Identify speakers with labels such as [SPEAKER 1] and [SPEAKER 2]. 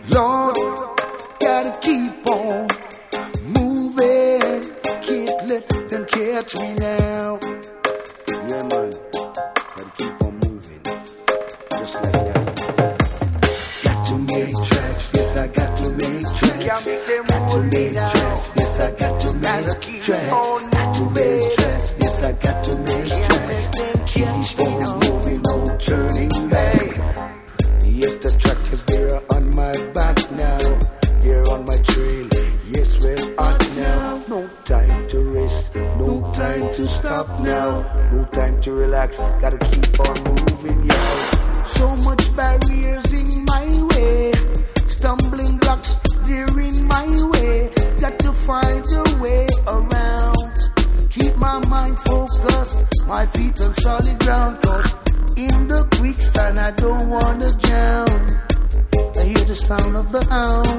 [SPEAKER 1] Lord, gotta keep on moving. Can't let them catch me now. Yeah, man. Gotta keep on moving. Just like that. Got to make tracks. Yes, I got to make tracks. Got to make tracks. Yes, I got to make tracks. Got to make tracks. Yes, I got to make tracks. Keep on moving, no turning back. Yes, the track is there on my back now. They're on my trail. Yes, we're on now. No time to rest. No time to stop now. No time to relax. Gotta keep on moving, yo. So much barriers in my way. Stumbling blocks, they're in my way. Got to find a way around. Keep my mind focused. My feet on solid ground. Cause in the quicksand I don't wanna drown. I hear the sound of the hound.